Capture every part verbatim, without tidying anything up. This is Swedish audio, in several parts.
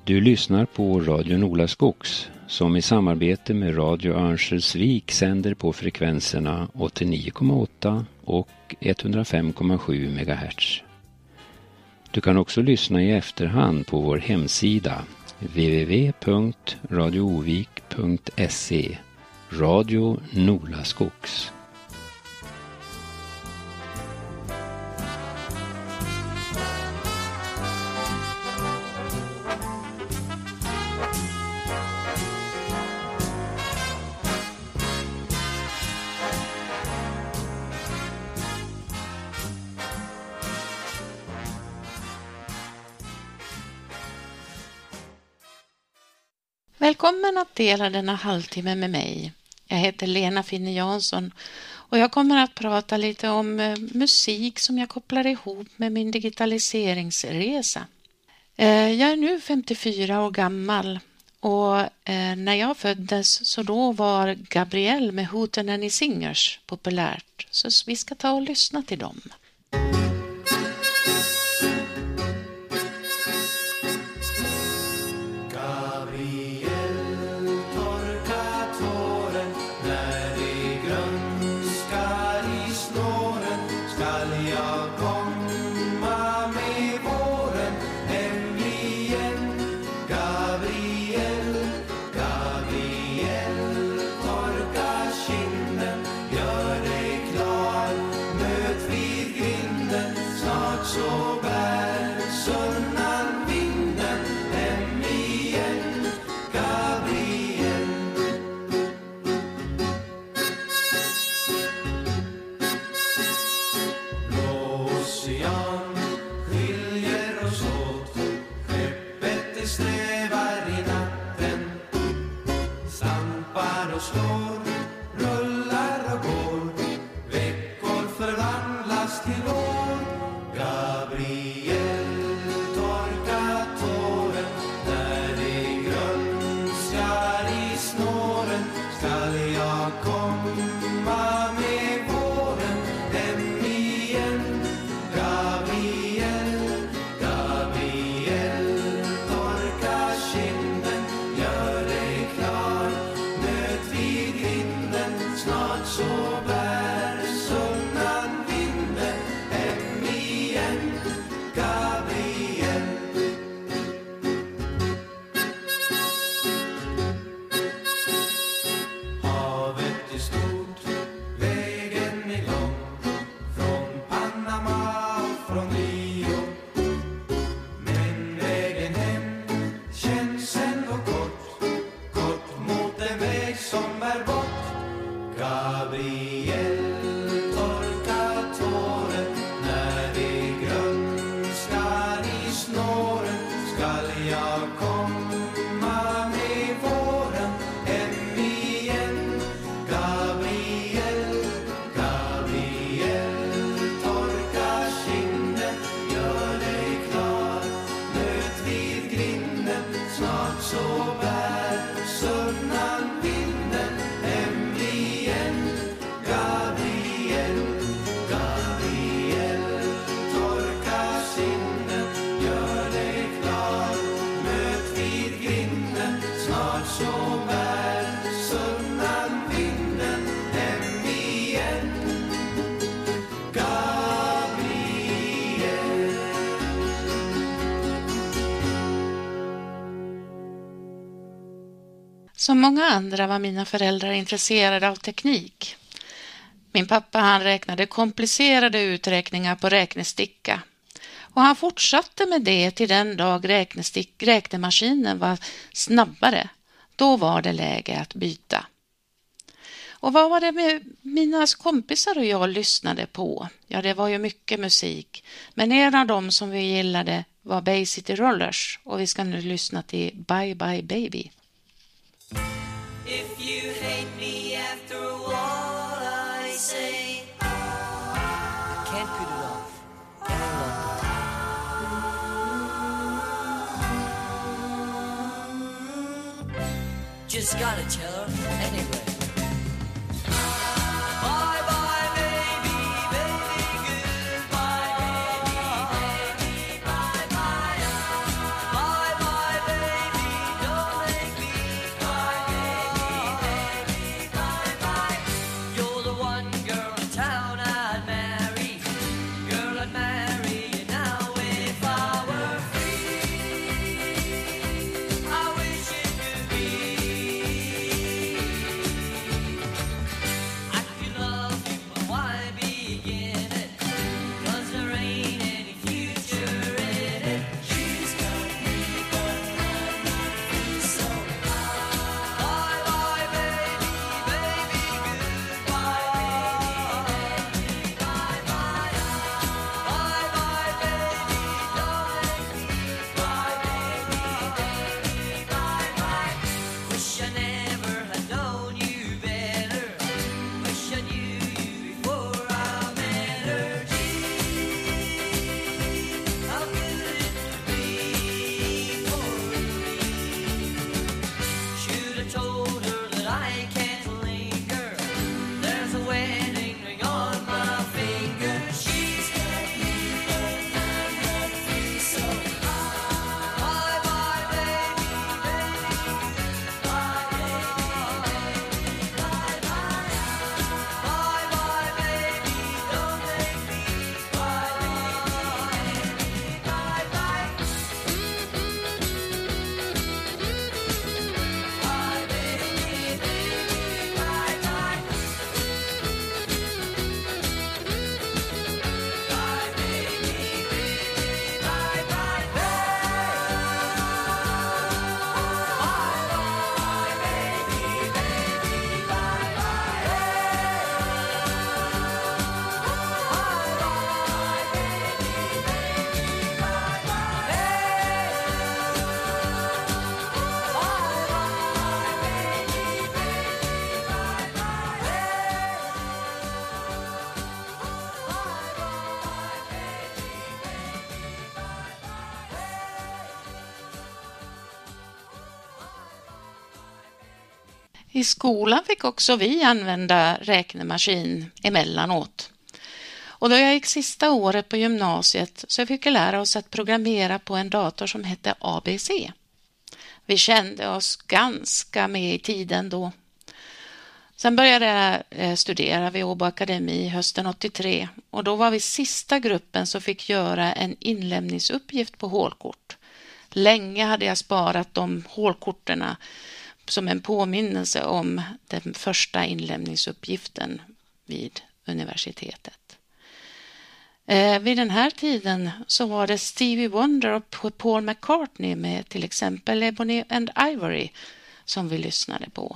Du lyssnar på Radio Nolaskogs som i samarbete med Radio Örnsköldsvik sänder på frekvenserna åttionio komma åtta och etthundrafem komma sju megahertz. Du kan också lyssna i efterhand på vår hemsida w w w punkt radioovik punkt se. Radio Nolaskogs. Välkommen att dela denna halvtimme med mig. Jag heter Lena Finne Jansson och jag kommer att prata lite om eh, musik som jag kopplar ihop med min digitaliseringsresa. Eh, jag är nu femtiofyra år gammal och eh, när jag föddes så då var Gabrielle med Hootenanny Singers populärt. Så vi ska ta och lyssna till dem. Som många andra var mina föräldrar intresserade av teknik. Min pappa han räknade komplicerade uträkningar på räknesticka. Och han fortsatte med det till den dag räknestick, räknemaskinen var snabbare. Då var det läge att byta. Och vad var det med mina kompisar och jag lyssnade på? Ja, det var ju mycket musik. Men en av dem som vi gillade var Bay City Rollers. Och vi ska nu lyssna till Bye Bye Baby. If you hate me after all I say, I can't put it off any longer. Just gotta tell her anyway. Bye, bye, baby, I skolan fick också vi använda räknemaskin emellanåt. Och då jag gick sista året på gymnasiet så fick jag lära oss att programmera på en dator som hette A B C. Vi kände oss ganska med i tiden då. Sen började jag studera vid Åbo Akademi hösten åttiotre och då var vi sista gruppen som fick göra en inlämningsuppgift på hålkort. Länge hade jag sparat de hålkorterna som en påminnelse om den första inlämningsuppgiften vid universitetet. Eh, vid den här tiden så var det Stevie Wonder och Paul McCartney med till exempel Ebony and Ivory som vi lyssnade på.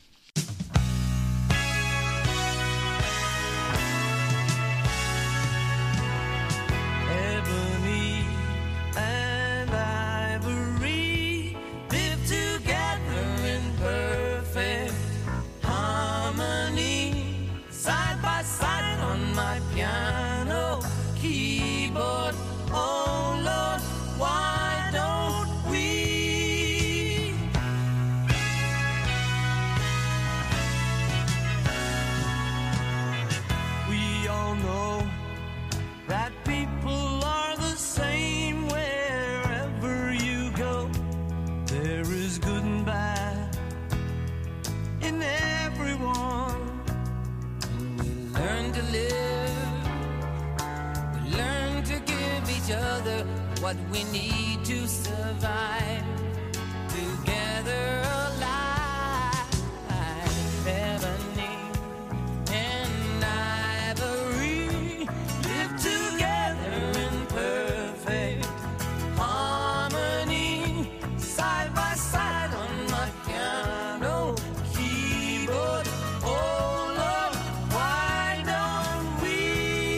What we need to survive together alive. Ebony and ivory live together in perfect harmony, side by side on my piano keyboard. Oh Lord, why don't we?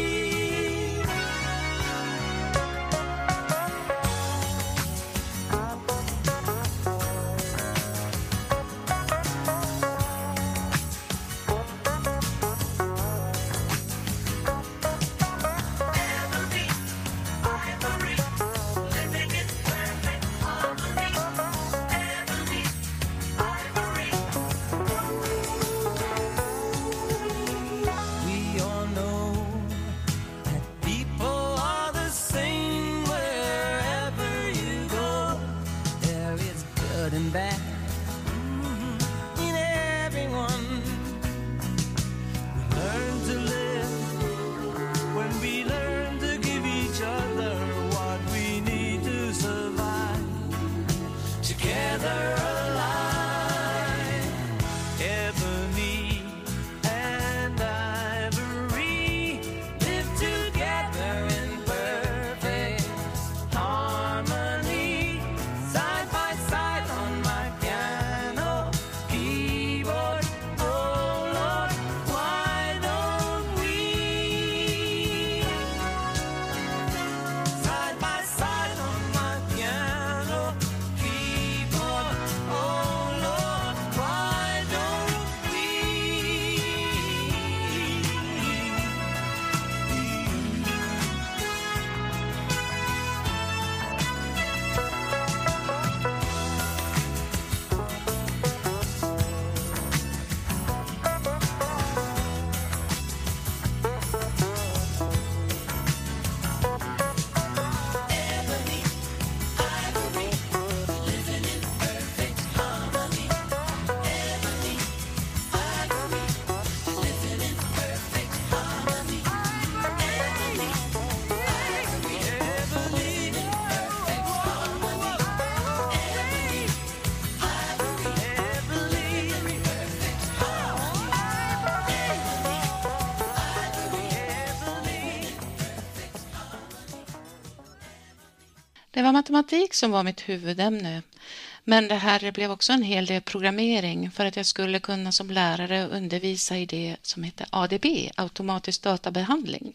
Det var matematik som var mitt huvudämne, men det här blev också en hel del programmering för att jag skulle kunna som lärare undervisa i det som heter A D B, automatisk databehandling.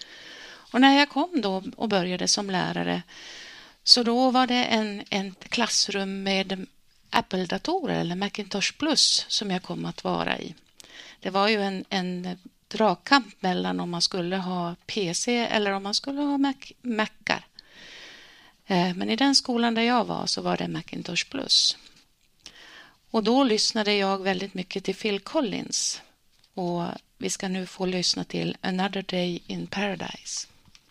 Och när jag kom då och började som lärare så då var det en, en klassrum med Apple-datorer eller Macintosh Plus som jag kom att vara i. Det var ju en, en dragkamp mellan om man skulle ha P C eller om man skulle ha Mac, Macar. Men i den skolan där jag var så var det Macintosh Plus. Och då lyssnade jag väldigt mycket till Phil Collins. Och vi ska nu få lyssna till Another Day in Paradise.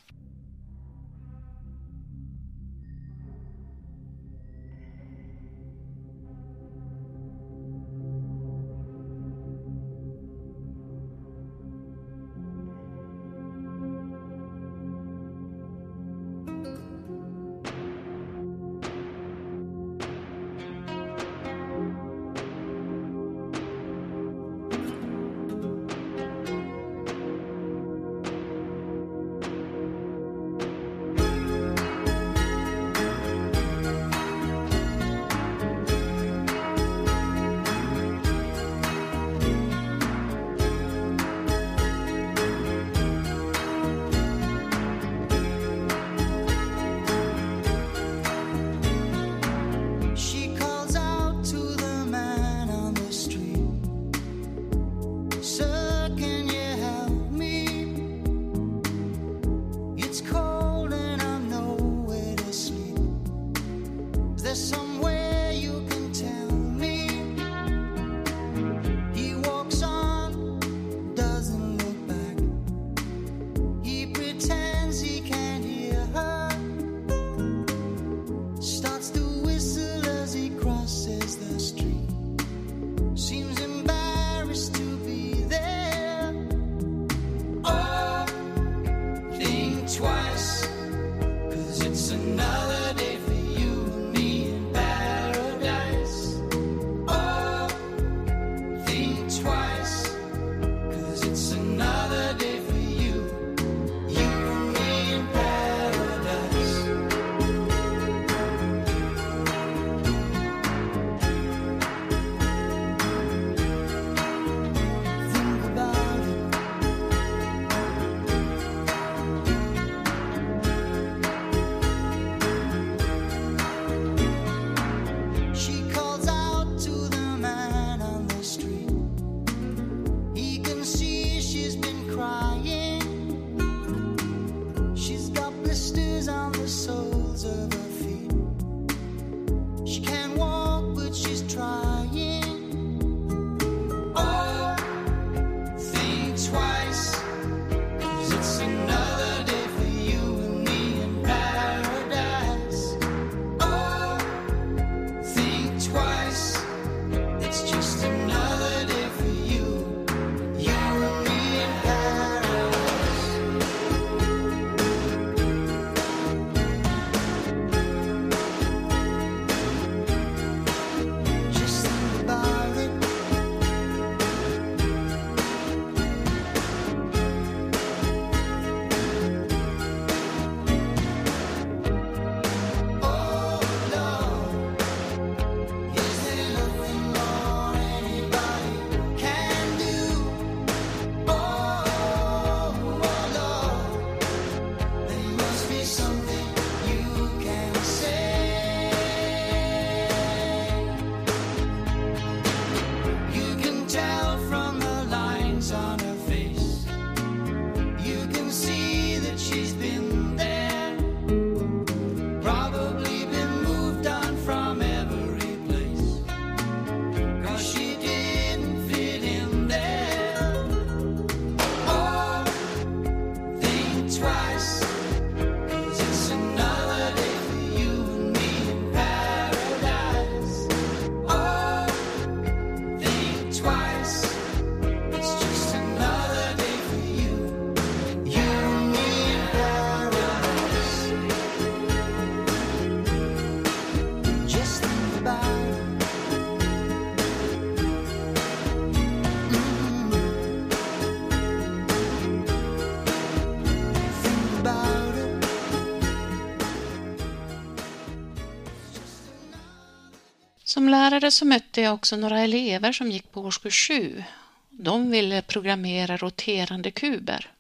Som lärare så mötte jag också några elever som gick på årskurs sju. De ville programmera roterande kuber.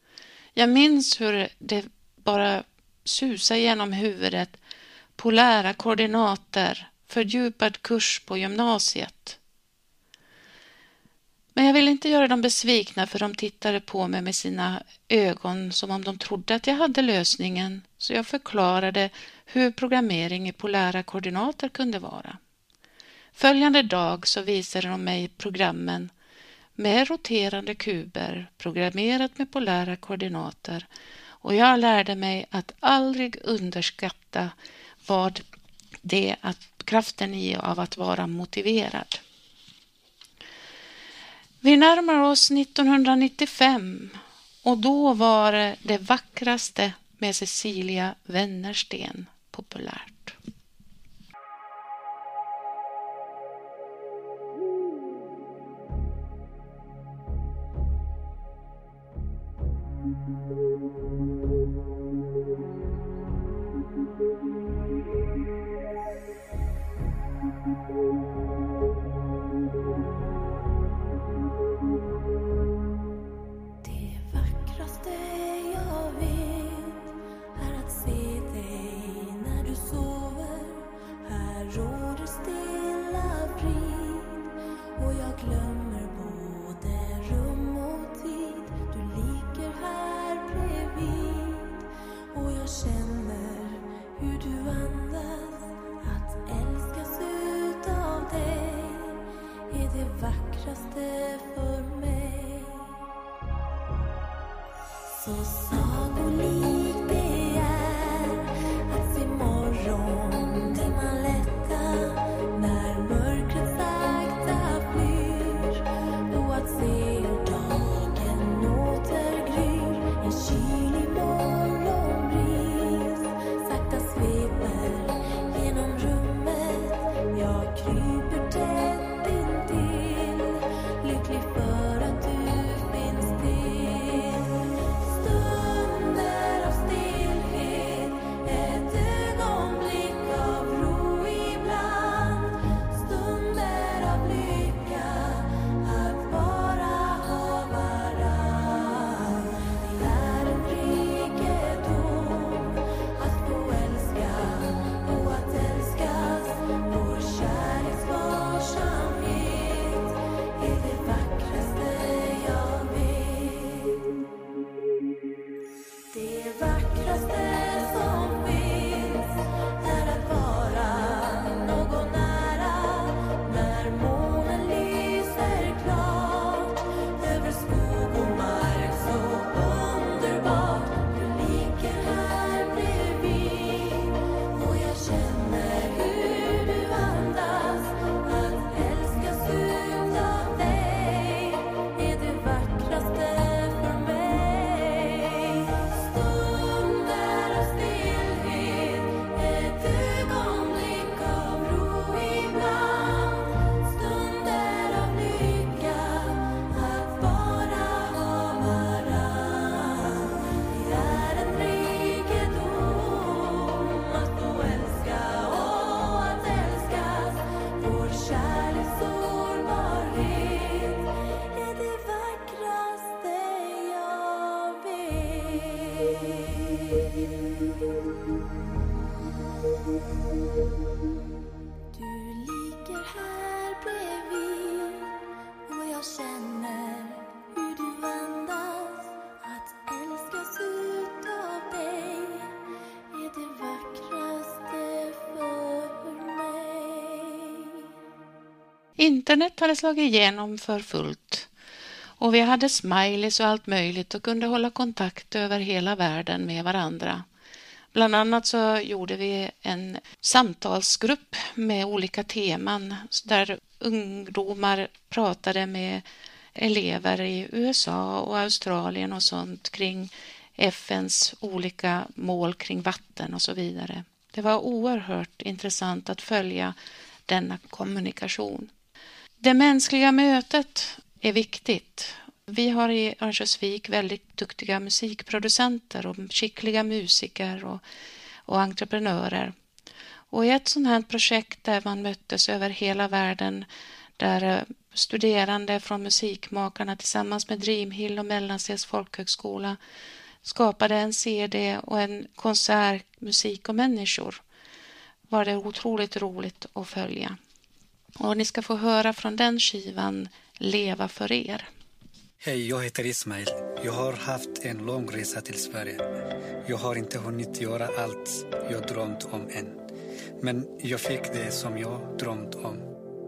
Jag minns hur det bara susade genom huvudet. Polära koordinater, fördjupad kurs på gymnasiet. Men jag ville inte göra dem besvikna, för de tittade på mig med sina ögon som om de trodde att jag hade lösningen, så jag förklarade hur programmering i polära koordinater kunde vara. Följande dag så visade de mig programmen med roterande kuber, programmerat med polära koordinater, och jag lärde mig att aldrig underskatta vad det att kraften i av att vara motiverad. Vi närmar oss nittonhundranittiofem och då var det, det vackraste med Cecilia Wennersten populärt. Internet hade slagit igenom för fullt och vi hade smileys och allt möjligt och kunde hålla kontakt över hela världen med varandra. Bland annat så gjorde vi en samtalsgrupp med olika teman där ungdomar pratade med elever i U S A och Australien och sånt kring F N:s olika mål kring vatten och så vidare. Det var oerhört intressant att följa denna kommunikation. Det mänskliga mötet är viktigt. Vi har i Örnsköldsvik väldigt duktiga musikproducenter och skickliga musiker och, och entreprenörer. Och i ett sådant här projekt där man möttes över hela världen, där studerande från musikmakarna tillsammans med Dreamhill och Mellanstens folkhögskola skapade en C D och en konsert, musik och människor, var det otroligt roligt att följa. Och ni ska få höra från den skivan Leva för er. Hej, jag heter Ismail. Jag har haft en lång resa till Sverige. Jag har inte hunnit göra allt jag drömt om än. Men jag fick det som jag drömt om.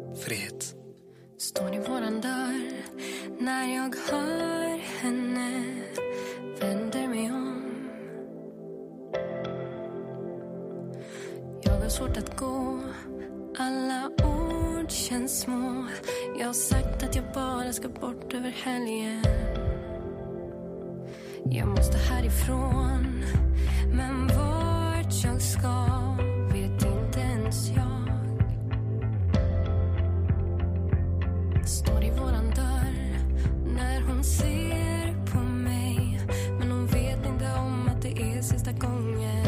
frihet. Står i våran dörr när jag hör henne, vänder mig om. Jag har svårt att gå, alla ord känns små. Jag har sagt att jag bara ska bort över helgen. Jag måste härifrån, men vart jag ska vet inte ens jag. Står i våran dörr när hon ser på mig, men hon vet inte om att det är sista gången.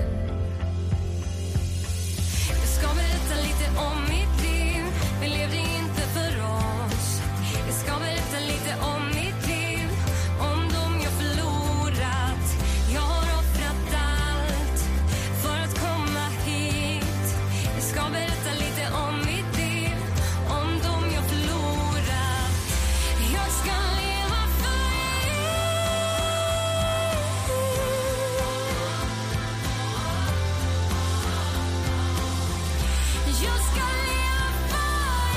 Jag ska berätta lite om mitt liv, vi levde inte för oss. Jag ska berätta lite om mitt liv, om dem jag förlorat. Jag har offrat allt för att komma hit. Jag ska berätta lite om mitt liv, om dem jag förlorat. Jag ska leva för er. Jag ska leva för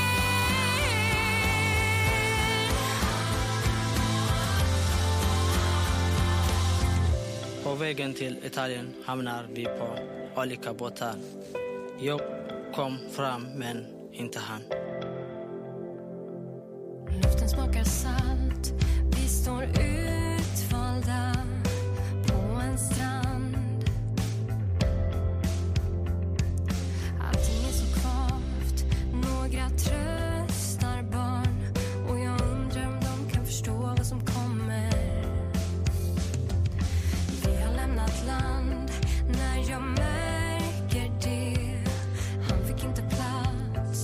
er. På vägen till Italien hamnar vi på olika båtar. Jag kom fram men inte han. Luften smakar salt, vi står utvalda på en strand. Allting är så kvavt, några tröstar barn, och jag undrar om de kan förstå vad som kommer. Vi har lämnat land när jag märker det. Han fick inte plats.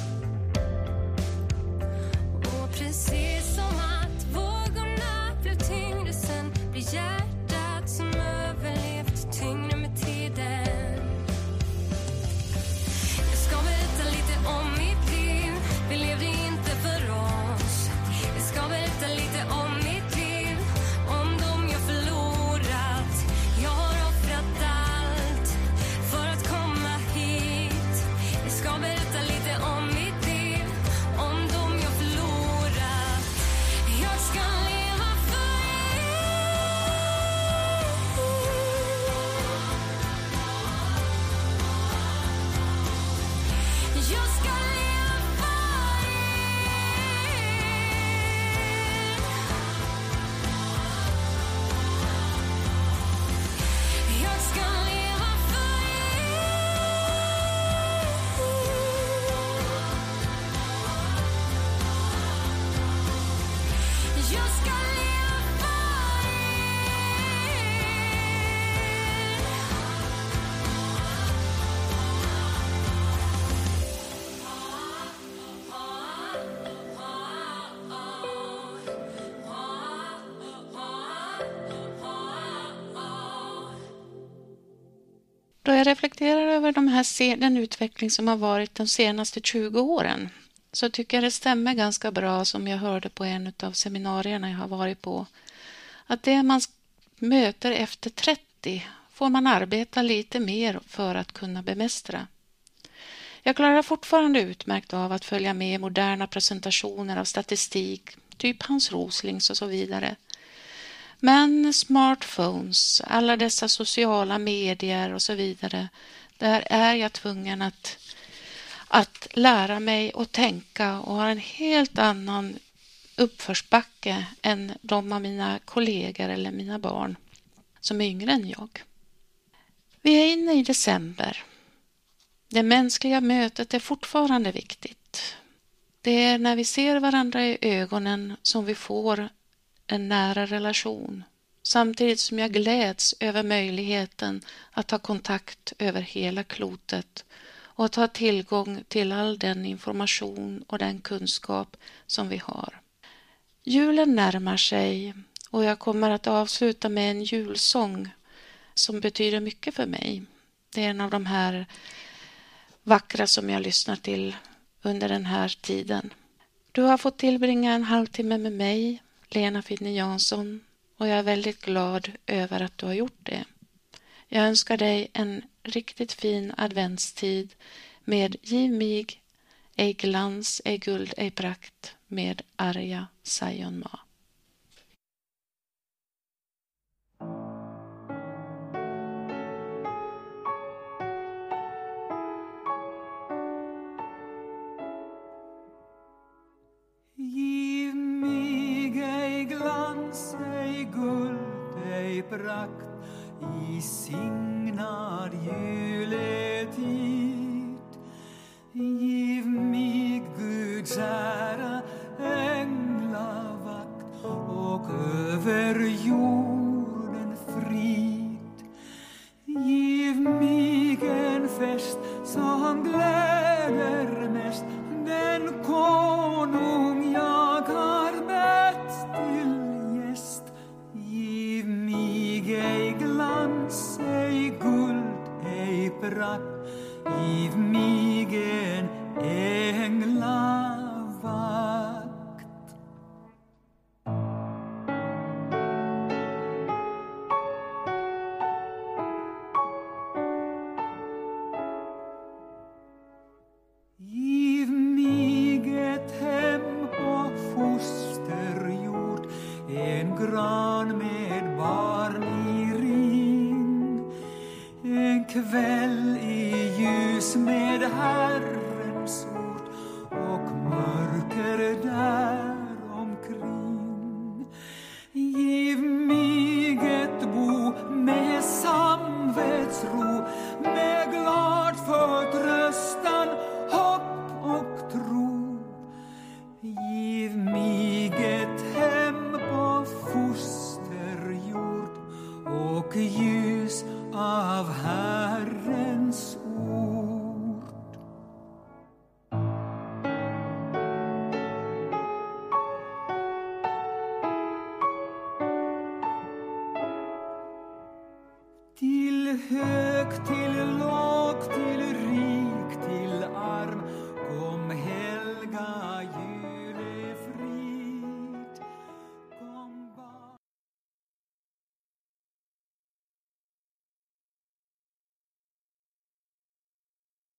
Och precis som att vågorna blev tyngre sen, blir hjärtat som överlevt tyngre med tiden. Jag ska berätta lite om mitt liv, vi levde inte för oss. Jag ska berätta lite om mitt liv, om dem jag förlorat. Jag har offrat allt för att komma hit. Jag ska berätta lite om mitt liv, om dem jag förlorat. Jag ska leva för er. Jag ska leva för er. Jag ska leva för er. Jag ska leva för Då jag reflekterar över de här, se- den utveckling som har varit de senaste tjugo åren, så tycker jag det stämmer ganska bra, som jag hörde på en av seminarierna jag har varit på, att det man s- möter efter trettio får man arbeta lite mer för att kunna bemästra. Jag klarar fortfarande utmärkt av att följa med i moderna presentationer av statistik, typ Hans Roslings och så vidare. Men smartphones, alla dessa sociala medier och så vidare, där är jag tvungen att, att lära mig och tänka och ha en helt annan uppförsbacke än de av mina kollegor eller mina barn som är yngre än jag. Vi är inne i december. Det mänskliga mötet är fortfarande viktigt. Det är när vi ser varandra i ögonen som vi får en nära relation, samtidigt som jag gläds över möjligheten att ha kontakt över hela klotet och att ha tillgång till all den information och den kunskap som vi har. Julen närmar sig och jag kommer att avsluta med en julsång som betyder mycket för mig. Det är en av de här vackra som jag lyssnar till under den här tiden. Du har fått tillbringa en halvtimme med mig, Lena Finne Jansson, och jag är väldigt glad över att du har gjort det. Jag önskar dig en riktigt fin adventstid med Giv mig ej glans, ej guld, ej prakt med Arja Saijonmaa. Giv mig ej glans, ej guld, ej prakt i signad juletid. Giv mig Guds ära, änglavakt och över jorden frid. Giv mig en fest som gläder mest, den konung jag har bett till gäst. Giv mig ej glans, ej guld, ej prakt, giv mig en änglavakt. Giv mig ett hem på fosterjord, en gran med barn i ring, en kväll i ljus med Herrens ord och mörker där omkring. Giv mig ett bo med samvetsro, med glad förtröstan, hopp och tro. Giv mig ett hem på fosterjord och ljus av Herrens ord. Till hög, till låg, till